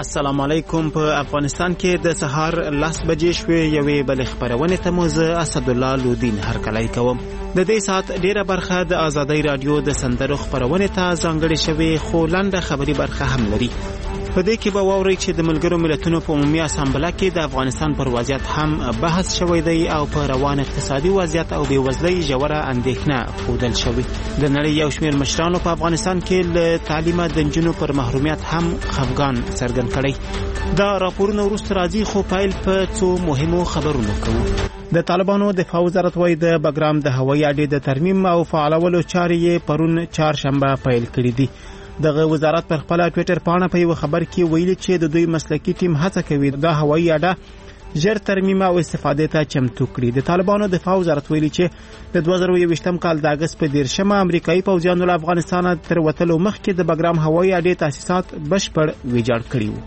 السلام علیکم. په افغانستان کې د سهار 10 بجې شوې یوې بل خبرونه ته مو زه اسد الله لودین هرکلی کوم. د دې سات ډیره برخه د آزادۍ رادیو د سندرو خبرونه ته ځانګړې شوې، خو لنډه خبري برخه هم لري. په دې کې به واورئ چې د ملګرو ملتونو په عمومي اسامبله کې د افغانستان پر وضعیت هم بحث شوی دی او په روان اقتصادي وضعیت او بېوزلۍ ژوره اندېښنه ښودل شوې. د نړۍ یو شمېر مشرانو په افغانستان کې له تعلیمه د نجونو پر محرومیت هم خفګان څرګند کړی. دا راپورونه وروسته راځي، خو پیل په څو مهمو خبرونو کوو. د طالبانو دفاع وزارت وايي د بګرام د هوایي اډې د ترمیم او فعالولو چارې یې پرون چهارشنبه پیل کړې دي. دغه وزارت پر خپل ټوئیټر پاڼه په یو خبر کې ویلي چې د دوی مسلکي ټیم هڅه کوي د هوایي اډه ژر ترمیم او استفادې ته چمتو کړي. د طالبانو دفاع وزارت ویلي چې د 2021م کال د اگست په 13مه امریکایي پوځیانو له افغانستانه تر وتلو مخکې د بګرام هوایي اډې تاسیسات بشپړ ویجاړ کړي وو.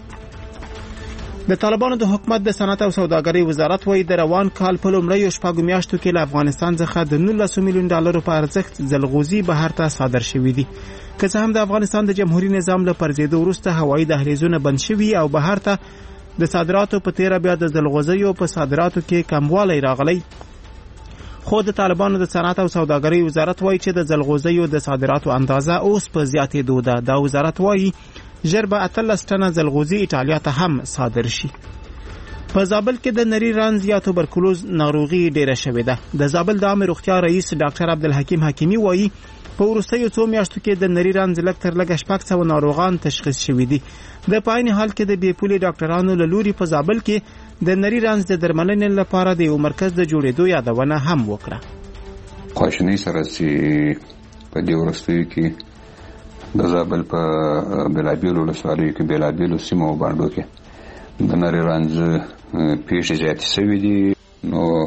د طالبانو د حکومت د صنعت او سوداګرۍ وزارت وايي د روان کال په لومړیو شپږو میاشتو کې له افغانستان څخه د 19 میلیون ډالرو په ارزښت ځلغوزي بهر ته صادر شوي دي. که څه هم د افغانستان د جمهوریت نظام له پرځېدو وروسته هوایي دهلیزونه بند شوي او بهر ته د صادراتو په تیره بیا د ځلغوزیو په صادراتو کې کموالی راغلی، خو د طالبانو د صنعت او سوداګرۍ وزارت وايي چې د ځلغوزیو د صادراتو اندازه اوس په زیاتېدو ده. دا وزارت وايي ژر به 18 ټنه ځلغوزي ایټالیا ته هم صادر شي. په زابل کې د نری رنځ یا توبرکلوز ناروغي ډیره شوې ده. د زابل د عامه روغتیا رئیس ډاکټر عبدالحکیم حکیمی وايي په وروستیو څو میاشتو کې د نری رنځ لږ تر لږه 600 ناروغان تشخیص شوي دي. د پاین حال کې د بې پولې ډاکټرانو له لوري په زابل کې د نری رنځ د درملنې لپاره د یو مرکز د جوړېدو یادونه هم وکړه. خواشینۍ سره چې په دې وروستیو کې د زابل په بېلابېلو ولسوالیو کې بېلابېلو سیمو او بانډو کې د نری رنځ پیښې زیاتې شوي دي. نو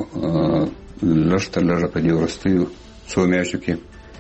لږ تر لږه په دې وروستیو څو میاشتو کې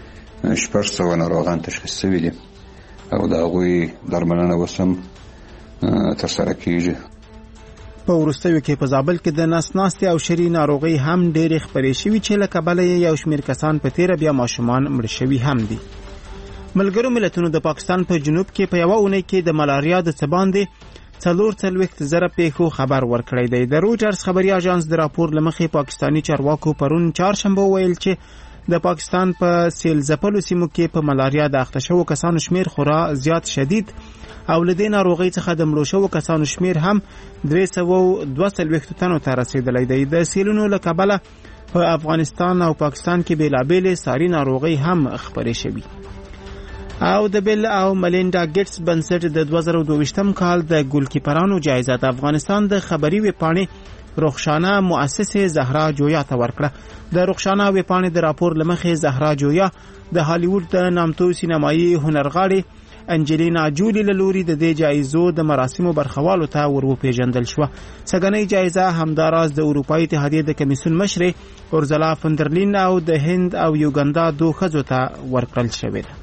600 ناروغان تشخیص شوي دي او د هغوی درملنه اوس هم ترسره کېږي. په وروستیو کې په زابل کې د نس ناستې او شري ناروغۍ هم ډېرې خپرې شوي چې له کبله یې یو شمېر کسان په تیره بیا ماشومان مړه شوي هم دي. ملګرو ملتونو د پاکستان په جنوب کې په یوه اونۍ کې د ملاریا د څه باندې 44,000 پیښو خبر ورکړی دی. د رویټرز خبري اژانس د راپور له مخې پاکستاني چارواکو پرون چهارشنبه ویل چې د پاکستان په سیل ځپلو سیمو کې په ملاریا د اخته شوو کسانو شمیر خورا زیات شدید او له دې ناروغۍ څخه د مړو شوو کسانو شمیر هم 342 تنو ته رسیدلی دی. د سیلونو له کبله په افغانستان او پاکستان کې بیلابېلې ساري ناروغۍ هم خپرې شوي. او د بیل او ملینډا ګیټس بنسټ د 2022م کال د ګولکیپرانو جایزه د افغانستان د خبري ویبپاڼې رخشانه مؤسسه زهرا جویا ته ورکړه. د رخشانه ویبپاڼې د راپور لمخې زهرا جویا د هالیوډ د نامتو سینمایي هنرغاړې انجلینا جولی له لوري د دې جایزو د مراسمو برخوالو ته وروپېژندل شوه. سږنۍ جایزه همداراز د اروپایي اتحادیې د کمیسیون مشرې اورزلا فندرلین او د هند او یوګندا دوه ښځو ته ورکړل شوې ده.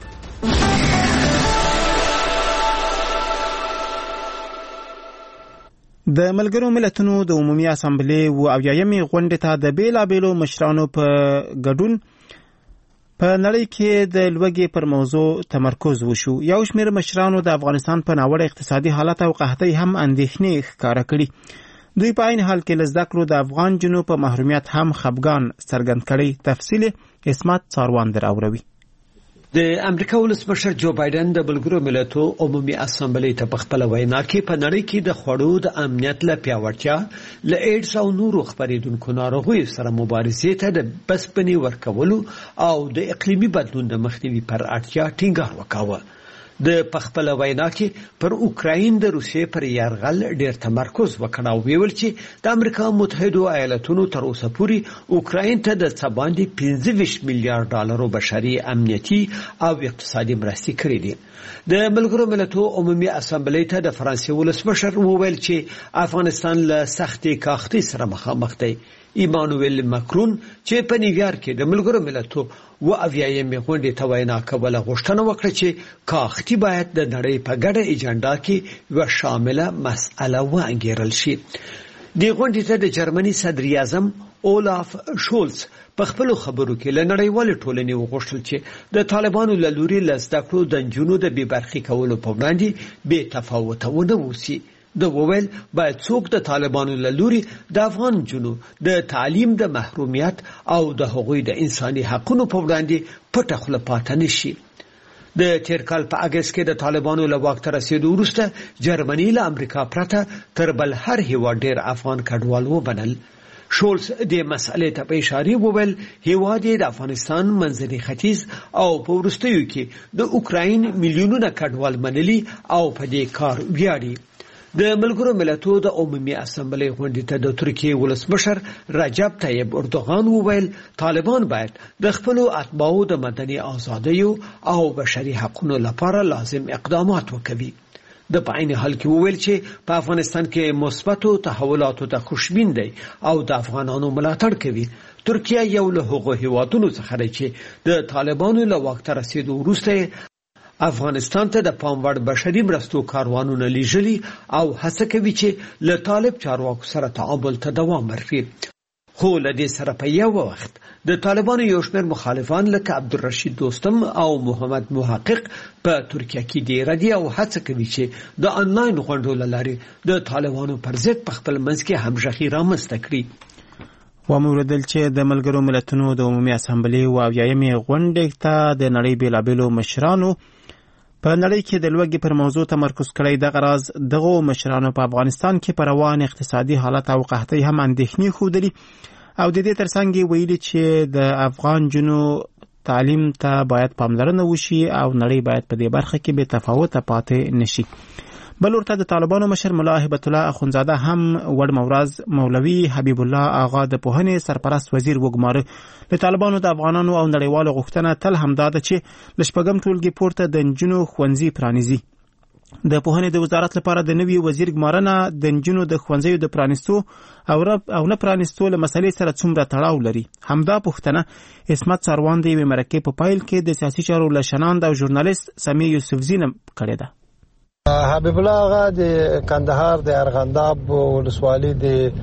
د ملګرو ملتونو د عمومي اسامبلې و اویایمې غونډې ته د بیلابېلو مشرانو په ګډون په نړۍ کې د لوږې پر موضوع تمرکز وشو. یو شمېر مشرانو د افغانستان په ناوړه اقتصادي حالت او قحطۍ هم اندېښنې ښکاره کړي. دوی په عین حال کې له زده کړو د افغان جنو په محرومیت هم خفګان څرګند کړی. تفصیل اسمت څاروان دراوروي. د امریکا ولسمشر جو بایدن د ملګرو ملتونو عمومي اسامبلې ته په خپل وینا کې په نړۍ کې د خوړو د امنیت له پیاوړتیا له ایډز او نورو خپرېدونکو ناروغیو سره مبارزې ته د بسپنې ورکولو او د اقلیمي بدلون د مخنیوي پر اړتیا ټینګار وکاوه. د پخپل وینا کې پر اوکراین د روسیې پر یرغل ډیر تمرکز وکړ او ویل چې د امریکا متحده ایالاتونو تر اوسه پورې اوکراین ته د څه باندې 25 میلیارډ ډالرو بشري امنیتي او اقتصادي مرستې کړې دي. د ملګرو ملتونو عمومي اسامبلې ته د فرانسې ولسمشر وویل چې افغانستان له سختې کاختۍ سره مخامخ دی. ایمانوئل ماکرون چې په نیویارک کې د ملګرو ملتونو و اویایمې غونډې ته وینا کوله غوښتنه وکړه چې کاختي باید د نړۍ په ګډه ایجنډا کې یوه شامله مسأله وانګیرل شي. د غونډې ته د جرمني صدر اعظم اولاف شولز په خپل خبرو کې له نړیوالې ټولنې وغوښتل چې د طالبانو له لوري له زده کړو د نجونو د بې برخې کولو په وړاندې بې تفاوته ونه اوسي. د وویل باید څوک د طالبانو له لوري د افغان جنو د تعلیم د محرومیت او د هغوی د انساني حقوقو په وړاندې پټه خوله پاتې نشي. د تیر کال په اگست کې د طالبانو له واک ته رسیدو وروسته جرمني له امریکا پرته تر بل هر هیواد ډیر افغان کډوال وبنل. شولز د مسئلې ته په اشاره وویل هیواد د افغانستان منځني ختیځ او په وروستیو کې د اوکراین میلیونونه کډوال منلي او په دې کار ویاړي. د ملګرو ملتونو د عمومي اسامبلې غونډې ته د ترکیې ولسمشر رجب طیب اردوغان وویل طالبان باید د خپل اتباعو د مدني ازادیو او بشري حقوقو لپاره لازم اقدامات وکړي. د په عین حال کې وویل چې په افغانستان کې مثبتو تحولاتو ته خوشبین دی او د افغانانو ملاتړ کوي. ترکیه یو له هغو هیوادونو څخه دی چې د طالبانو له واک ته رسیدو وروسته افغانستان ته د پام وړ بشري مرستو کاروانونه لیږلي او هڅه کوي چې له طالب چارواکو سره تعامل ته دوام ورکړي. خو له دې سره په یو وخت د طالبانو یو شمېر مخالفان لکه عبدالرشید دوستم او محمد محقق په ترکیه کې ډېر دي او هڅه کوي چې د انلاین غونډو له لارې د طالبانو پر ضد په خپل منځ کې همغږي رامنځته کړي. وموردل چې د ملګرو ملتونو د عمومي اسامبلې و اویایمې غونډې ته د نړۍ بیلابیلو مشرانو په نړۍ کې د لوږې پر موضوع تمرکز کړی. دغه راز دغو مشرانو په افغانستان کې پر روان اقتصادي حالت او قحطۍ هم اندېښنې ښودلي او د دې ترڅنګ ویلي چې د افغان جنو تعلیم ته باید پاملرنه وشي او نړۍ باید په دې برخه کې بې تفاوته پاتې نشي. بل ورته د طالبانو مشر ملا هبت الله اخونزاده هم وړ مورز مولوي حبیب الله آغا د پوهنې سرپرست وزیر وګماره له طالبانو د افغانانو او نړیوالو غوښتنه تل همدا ده چې له شپږم ټولګي پورته د نجونو ښوونځي پرانیزي. د پوهنې د وزارت لپاره د نوي وزیر ګمارنه د نجونو د ښوونځیو د پرانیستو او نه پرانیستو له مسلې سره څومره تړاو لري. همدا پوښتنه عصمت سروان د یوې مرکې په پیل کې د سیاسي چارو له شناند او ژورنالیست سمیع یوسفزي نه کړې ده. حبیب الله آغا د کندهار د ارغنداب ولسوالۍ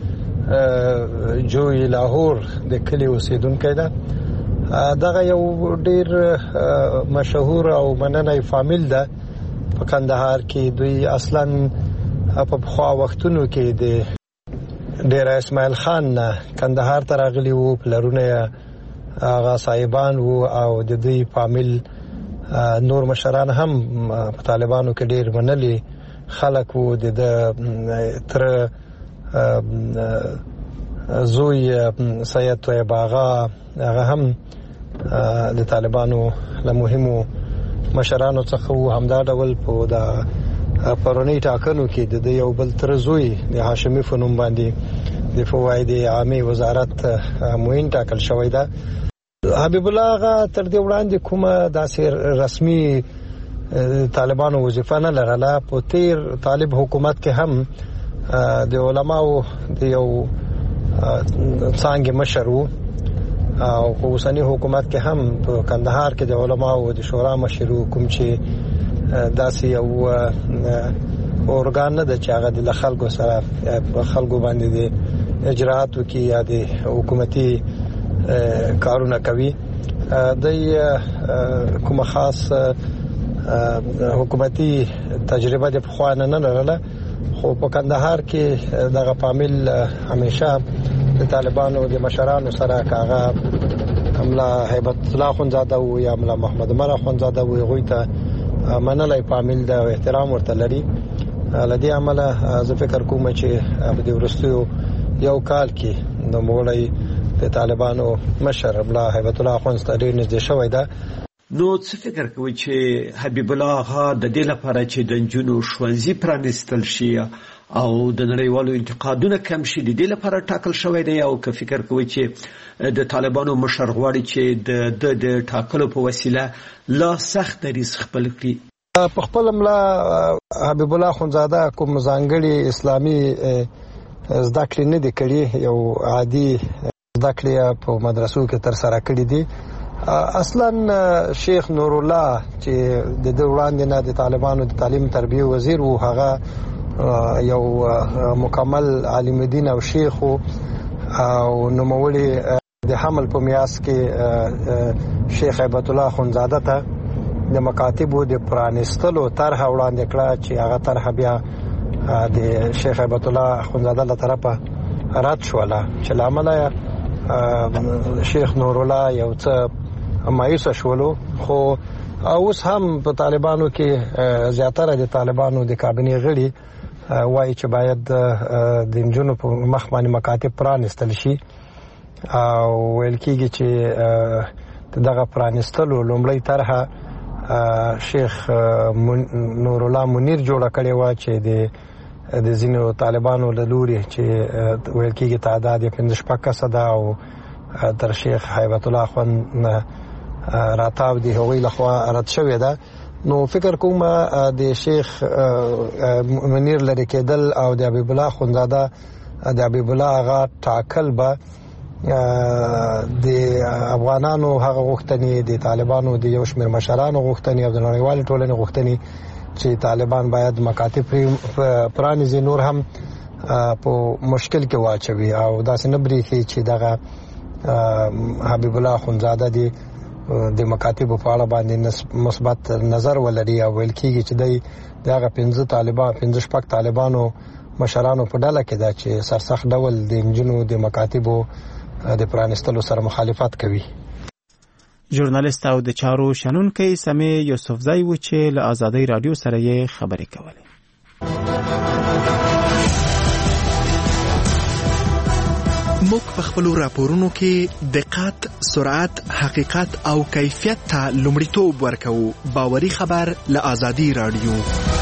د جوی لاهور د کلي اوسیدونکی ده. دغه یو ډیر مشهور او مننی فامیل ده په کندهار کې. دوی اصلا په پخوا وختونو کې د ډیر اسماعیل خان کندهار ته راغلي وو. پلرونه هغه صاحبان وو او د دوی فامیل نور مشران هم په طالبانو کې ډیر منلي خلک وو. د تر زوی سید طیب آغا هغه هم د طالبانو له مهمو مشرانو څخه وو. همدا ډول په د پرونی ټاکنو کې د یو بل تر زوی د هاشمي فنون باندې د فواید عامه وزارت معین ټاکل شوی ده. حبیب الله آغا تر دې وړاندې کومه داسې رسمي طالبانو وظیفه نه لرله. په تیر طالب حکومت کې هم د علماو د یو څانګې مشر وو او په اوسنی حکومت کې هم په کندهار کې د علماو د شورا مشر وو، کوم چې داسې یو اورګان نه ده چې هغه د خلکو سره په خلکو باندې د اجراتو کې یا د حکومتي کارونه کوي. د کومه خاص حکومتي تجربه د پخوانه نه لرله، خو په کندهار کې دغه فامیل همیشه د طالبانو د مشرانو سره کاغه ملا هیبت الله اخونزاده او یا ملا محمد عمر اخونزاده وي غوي ته منلای فامیل د احترام ورته لري. لدی عمله زه فکر کوم چې په دې ورستیو یو کال کې د مولای د طالبانو مشر ملا هیبت الله اخونزاده نږدې شوی ده. نو څه فکر کوي چې حبیب الله آغا د دې لپاره چې د نجونو ښوونځي پرانیستل شي او د نړیوالو انتقادونه کم شي د دې لپاره ټاکل شوی دی، او که فکر کوي چې د طالبانو مشر غواړي چې د ټاکلو په وسیله لا سخت دریځ خپل کړي؟ په خپل ملا حبیب الله اخونزاده کوم ځانګړي اسلامي زده کړې نه دي کړې، یو عادي زده کړې په مدرسو کې تر سره کړې دي. اصلا شیخ نور الله چې د وړاندې نه د طالبانو د تعلیم تربیه وزیر وو، هغه یو مکمل عالم دین او شیخ او نوموړي د حمل په میاس کې شیخ هیبت الله اخونزاده ته د مکاتبو د پرانیستلو طرح وړاندې کړه چې هغه طرح بیا د شیخ هیبت الله اخوندزاده له طرفه رد شوله چې لامل شیخ نور الله یو څه مایوس شولو. خو اوس هم په طالبانو کې زیاتره د طالبانو د کابینې غړي وایي چې باید د نجونو په مخ باندې مکاتب پرانستل شي او ویل کېږي چې دغه پرانستلو لومړی طرحه شیخ نور الله منیر جوړه کړې وه چې د ځینو طالبانو له لوري چې ویل کېږي تعداد یې 56 کسه ده او تر شیخ هیبت الله اخوند راتاو د هغوی لخوا رد شوې ده. نو فکر کوم د شیخ منیر لري کېدل او د حبیب الله اخوندزاده د حبیب الله هغه ټاکل به د افغانانو هغه غوښتنې د طالبانو د یو شمېر مشرانو غوښتنې او د نړیوالې ټولنې غوښتنې چې طالبان باید مکاتب پرانیزي نور هم په مشکل کې واچوي او داسې نه برېښي چې دغه حبیب الله اخوندزاده د مکاتبو په اړه باندې مثبت نظر ولري او ویل کېږي چې د هغه 15 طالبانو مشرانو په ډله کې ده چې سرسخت ډول د نجونو د مکاتبو د پرانستلو سره مخالفت کوي. ژورنالیست او د چارو شنونکی سمیع یوسفزی و چې له آزادۍ رادیو سره یې خبرې کولې. موږ په خپلو راپورونو کې دقت، سرعت، حقیقت او کیفیت ته لومړیتوب ورکوو. باوري خبر له آزادۍ رادیو.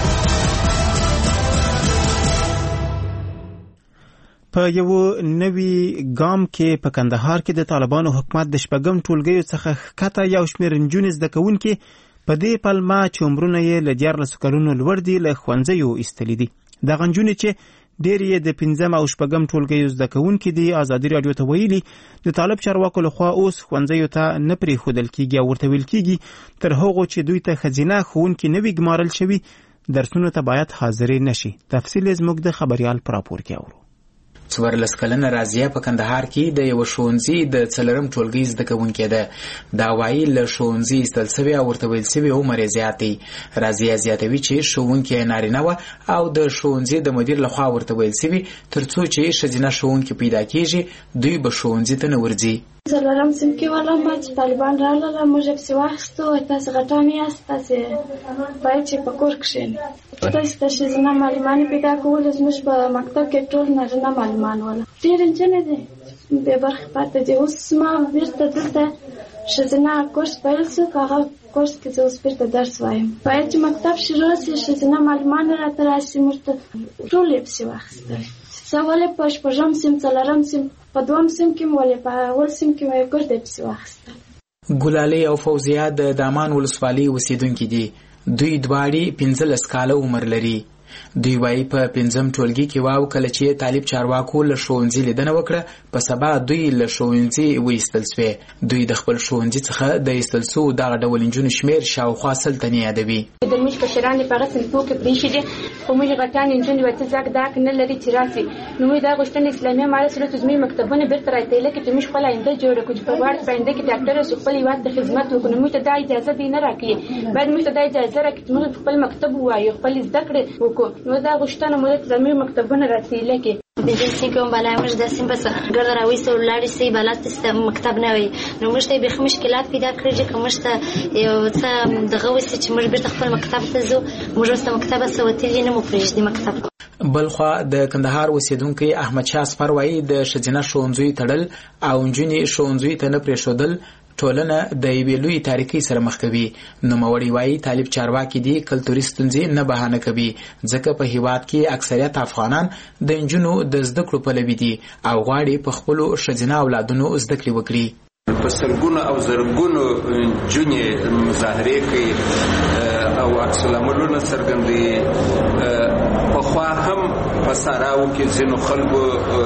په یو نوي ګام کې په کندهار کې د طالبانو حکومت د شپږم ټولګیو څخه ښکته یو شمېر نجونې زده کوونکي په دې پلمه چې عمرونه یې له 14 کلونو لوړ دي له ښوونځیو ایستلي دي. دغه نجونې چې ډېر یې د 5م او شپږم ټولګیو زده کوونکي دي ازادي راډیو ته ویلي د طالب چارواکو لخوا اوس ښوونځیو ته نه پرېښودل کېږي او ورته ویل کېږي تر هغو چې دوی ته ښځینه ښوونکي نه وي ګمارل شوي درسونو ته باید حاضرې نه شي. تفصیل یې زموږ د خبریال په راپور کې اورو. 14 کلنه رازیه په کندهار کې د یو ښوونځي د 4م ټولګي زده کوونکې ده. دا وایي له ښوونځي ایستل سوی او ورته ویل سوی عمر یې زیات دی. رازیه زیاتوي چې ښوونکې نارینه وه او د ښوونځي د مدیر لخوا ورته ویل سوي تر څو چې ښځینه ښوونکي پیدا کېږي دوی به ښوونځي ته نه ورځي. څلورم صنف کې ولم چې طالبان راغله موږ یې پسې واخیستو. تاسې غټان یاست، تاسې باید چې په کور کښېنئ. تاسې ته ښځینه معلمانې پیدا کولو. زموږ په مکتب کې ټول نارینه معلمان ول. ډېرې نجونې دي بې برخې پاتې دي. اوس ما بیرته دلته ښځینه کورس پیل شو. په هغه کورس کې زه اوس بیرته درس وایم. باید چې مکتب شروع شي ښځینه معلمان راته راشي. موږ ته ټول یې پسې واخیستل. څه ولې په 4م صنف 4م صنف په 2م صنف کې ولې په اول صنف کې مې کور دې پسې واخیستل. ګلالۍ او فوزیه د دامان ولسوالۍ اوسېدونکي دي. دوی دواړې 15 کاله عمر لري. دوی وایي په 5م ټولګي کې واو کله چې طالب چارواکو له ښوونځي لیدنه وکړه په سبا دوی له ښوونځي وایستل سوې. دوی د خپل ښوونځي څخه د ایستل سوو دغه ډول نجونو شمېر شاوخوا 100 تنې یادوي. د موږ کشران دې په هغه صنفو کې پرېښي دي خو موږ غټان نجونې ورته ځاک داک نه لري چې راسي. نو موږ دا غوښتنه اسلامي امارت سره زموږ مکتبونه بیرته راایستلی کړي چې موږ خپله آینده جوړه کړو چې په غواړو په آینده کې ډاکټر اوسو خپل هېواد ته خدمت وکړو. نو موږ ته دا اجازه دوی نه راکوي. باید موږ ته دا اجازه راکړي چې موږ خپل مکتب ووایو خپل زده کړې وکړو. نو دا غوښتنه موږ ته زموږ مکتبونه راسیلی کړي. بجل سین کوم بالا موږ د سین بس ګرځ راويسته ولاړې سي بلات مکتب نه وي. نو موږ ته به مشکلات پیدا کړي چې موږ ته یو څه دغه وسه چې موږ بیرته خپل مکتب ته ځو. موږ واست مکتب سوتلی نه مو پرېږدي مکتب. بلخوا د کندهار اوسیدونکي احمد شاه اصفر وایي د ښځینه ښوونځیو تړل او نجونې ښوونځیو ته نه پرېښودل ټولنه د یوې لویې تاریکۍ سره مخ کوي. نوموړی وایي طالب چارواکي دي کلتوري ستونزې نه بهانه کوي ځکه په هیواد کې اکثریت افغانان د نجونو د زده کړو پلوي دي او غواړي په خپلو ښځینه اولادونو زده کړې وکړي. په سلګونو او زرګونو نجونې مظاهرې کوي او عکس العملونه څرګندوي. پخوا هم په ساراو کې ځینو خلکو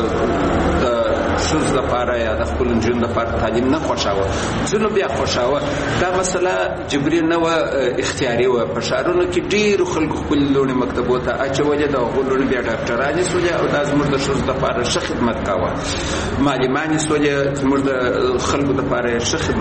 ښځو لپاره یا د خپلو نجونو لپاره تعلیم نه خوښاوه. ځینو بیا خوښاوه. دا مسله جبري نه وه، اختیاري وه. په ښارونو کې ډېرو خلکو خپلې لوڼې مکتبو ته اچولې. د هغو لوڼې بیا ډاکټرانې سولې او دا زموږ د ښځو لپاره ښه خدمت کوه. معلمانې سولې زموږ د خلکو لپاره ښه خدمت